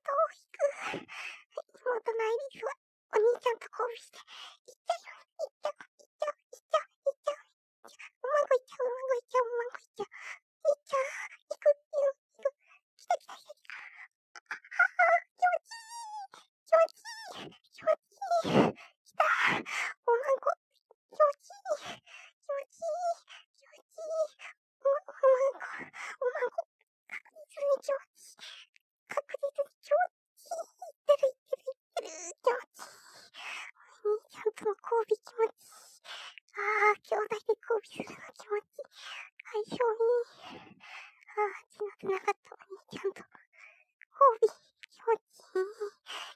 後を引く。妹のアイリスは、お兄ちゃんと交尾して、行っちゃうよ。行っちゃう。行っちゃう。行っちゃう。行っちゃう。うまんこ行っちゃう。うまんこ行っちゃう。うまんこ行っちゃう。行っちゃう。行く。行く。来た来た来た来た。気持ちいい。気持ちいい。気持ちいい。来た。おまんこ。気持ちいい。気持ちいい。気持ちいい。おまんこ。おまんこ。確実に気持ちいい。確実に気持ちいい。いってるいってるいってる。気持ちいい。お兄ちゃんとの交尾気持ちいい。ああ、兄弟で交尾するの気持ちいい。相性いい。ああ、血の出なかったお兄ちゃんと交尾気持ちいい。